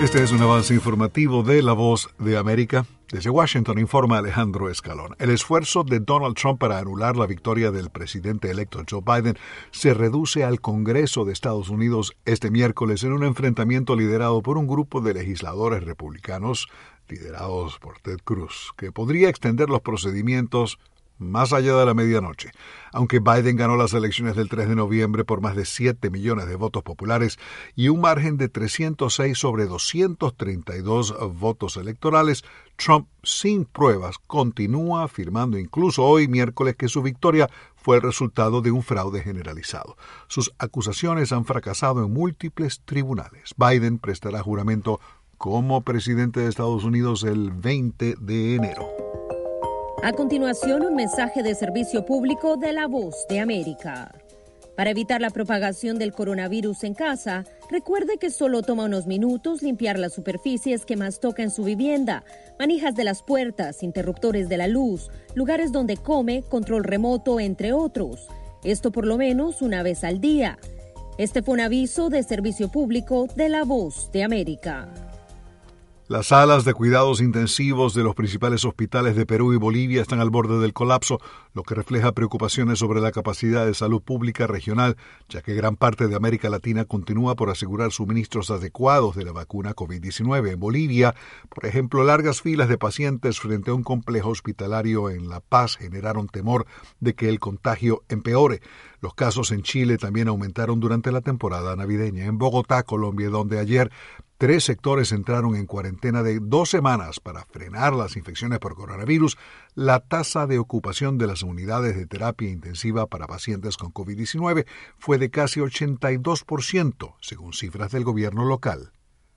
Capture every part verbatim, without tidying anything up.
Este es un avance informativo de La Voz de América. Desde Washington informa Alejandro Escalón. El esfuerzo de Donald Trump para anular la victoria del presidente electo Joe Biden se reduce al Congreso de Estados Unidos este miércoles en un enfrentamiento liderado por un grupo de legisladores republicanos, liderados por Ted Cruz, que podría extender los procedimientos más allá de la medianoche. Aunque Biden ganó las elecciones del tres de noviembre por más de siete millones de votos populares y un margen de trescientos seis sobre doscientos treinta y dos votos electorales, Trump, sin pruebas, continúa afirmando incluso hoy miércoles que su victoria fue el resultado de un fraude generalizado. Sus acusaciones han fracasado en múltiples tribunales. Biden prestará juramento como presidente de Estados Unidos el veinte de enero. A continuación, un mensaje de servicio público de La Voz de América. Para evitar la propagación del coronavirus en casa, recuerde que solo toma unos minutos limpiar las superficies que más toca en su vivienda, manijas de las puertas, interruptores de la luz, lugares donde come, control remoto, entre otros. Esto por lo menos una vez al día. Este fue un aviso de servicio público de La Voz de América. Las salas de cuidados intensivos de los principales hospitales de Perú y Bolivia están al borde del colapso, lo que refleja preocupaciones sobre la capacidad de salud pública regional, ya que gran parte de América Latina continúa por asegurar suministros adecuados de la vacuna COVID diecinueve. En Bolivia, por ejemplo, largas filas de pacientes frente a un complejo hospitalario en La Paz generaron temor de que el contagio empeore. Los casos en Chile también aumentaron durante la temporada navideña. En Bogotá, Colombia, donde ayer tres sectores entraron en cuarentena de dos semanas para frenar las infecciones por coronavirus, la tasa de ocupación de las unidades de terapia intensiva para pacientes con COVID diecinueve fue de casi ochenta y dos por ciento, según cifras del gobierno local.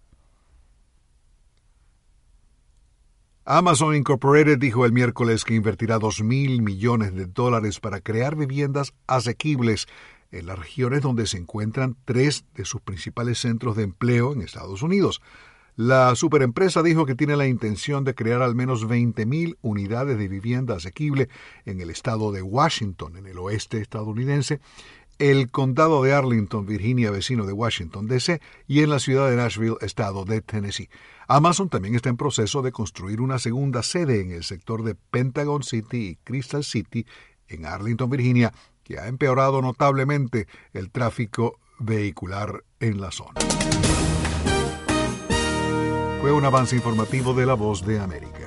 Amazon Incorporated dijo el miércoles que invertirá dos mil millones de dólares para crear viviendas asequibles en las regiones donde se encuentran tres de sus principales centros de empleo en Estados Unidos. La superempresa dijo que tiene la intención de crear al menos veinte mil unidades de vivienda asequible en el estado de Washington, en el oeste estadounidense, el condado de Arlington, Virginia, vecino de Washington, D C, y en la ciudad de Nashville, estado de Tennessee. Amazon también está en proceso de construir una segunda sede en el sector de Pentagon City y Crystal City, en Arlington, Virginia, que ha empeorado notablemente el tráfico vehicular en la zona. Fue un avance informativo de La Voz de América.